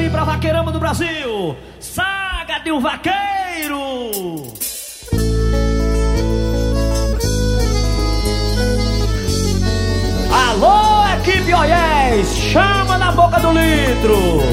ir pra Vaqueirama do Brasil. Saga de um Vaqueiro. Alô, equipe Oiés, chama na boca do litro.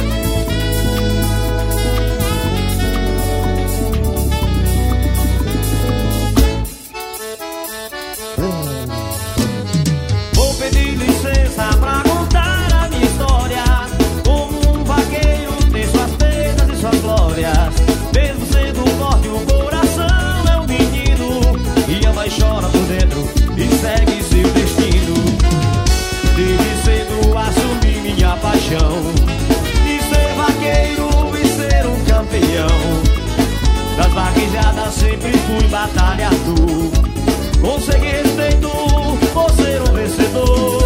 Vou pedir licença pra contar a minha história. Como um vaqueiro tem suas perdas e suas glórias. Mesmo sendo forte, o coração é um menino e ama e chora por dentro e segue seu destino. Desde cedo assumi minha paixão de ser vaqueiro e ser um campeão. Das vaquejadas sempre fui batalhador. Consegui respeito por ser um vencedor.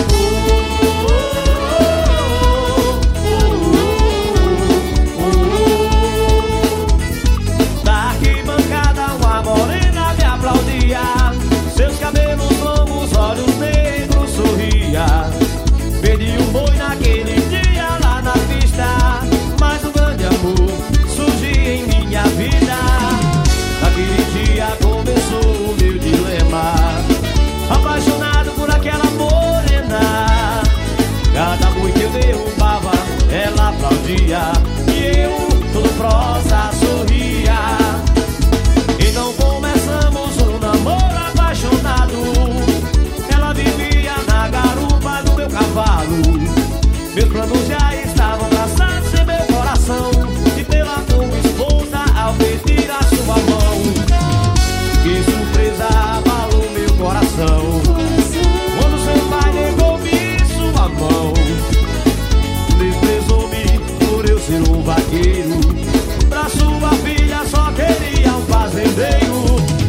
Da arquibancada uma morena me aplaudia. Seus cabelos longos, olhos negros sorria. Perdi um boi naquele dia lá na pista, mas um grande amor surgiu em minha vida. Naquele dia começou o meu dilema, apaixonado por aquela morena. Cada boi que eu derrubava, ela aplaudia e eu, todo prosa, sorria. Então começamos um namoro apaixonado. Ela vivia na garupa do meu cavalo. Meus planos já estavam traçados em meu coração, e pela como esposa ao pedir a sua mão. Que surpresa abalou meu coração quando seu pai negou-me sua mão. Desprezou-me por eu ser um vaqueiro. Pra sua filha só queria um fazendeiro.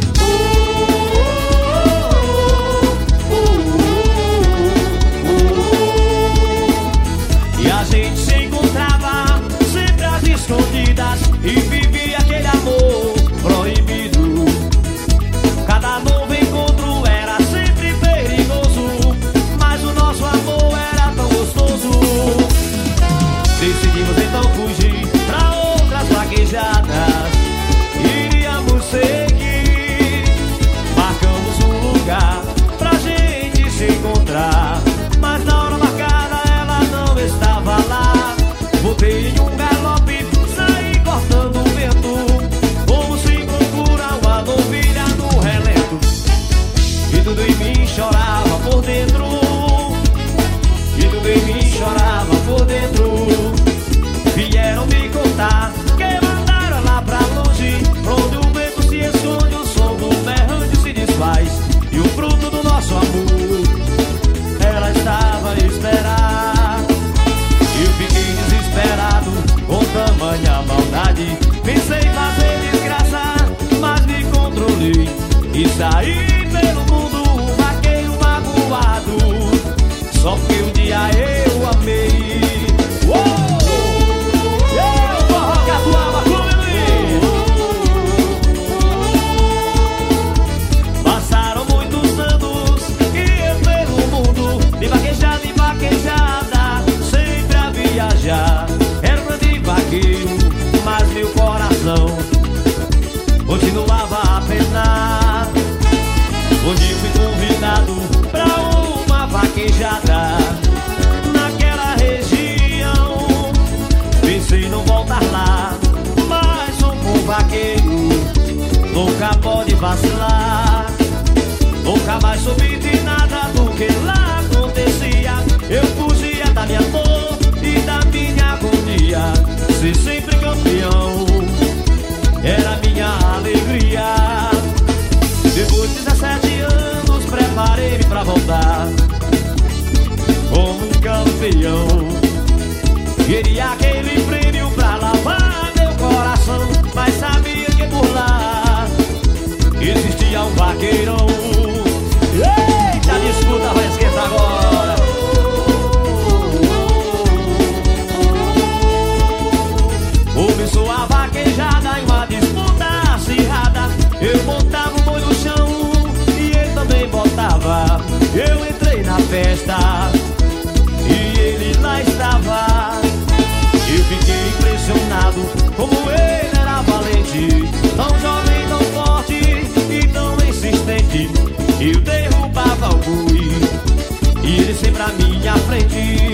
E a gente se encontrava sempre às escondidas e vivia aquele amor proibido. Cada novo encontro era sempre perigoso, mas o nosso amor era tão gostoso. Decidimos então fugir pra outras vaquejadas. Iríamos seguir, marcamos um lugar pra gente se encontrar, mas na hora marcada ela não estava lá. Voltei em um galope, saí cortando o vento, como se procura uma novilha no relento. E tudo em mim chorava por dentro, e tudo em mim chorava por dentro. Vieram me contar que mandaram lá pra longe, onde o vento se esconde, o som do berrante se desfaz, e o fruto do nosso amor ela estava a esperar. Eu fiquei desesperado com tamanha maldade. Pensei em fazer desgraça, mas me controlei e saí pelo mundo um vaqueiro magoado, só porque um dia eu amei. Eu vou rogar tua macumba. Passaram muitos anos e eu pelo mundo, de vaquejada em vaquejada, sempre a viajar. Era um grande vaqueiro, mas meu coração continuava a penar. Onde fui convidado pra uma vaquejada naquela região, pensei em não voltar lá, mas um bom vaqueiro nunca pode vacilar. Nunca mais soube de nada do que lá acontecia. Eu fugia da minha dor e da minha agonia. Ser sempre campeão era minha alegria. Depois de 17 anos preparei-me pra voltar como um campeão. Queria aquele prêmio pra lavar meu coração, mas sabia que por lá existia um vaqueirão. Eita, a disputa vai esquentar agora. Começou a vaquejada em uma disputa acirrada. Eu botava o boi no chão e ele também botava. Eu entrei na festa e ele lá estava. frente.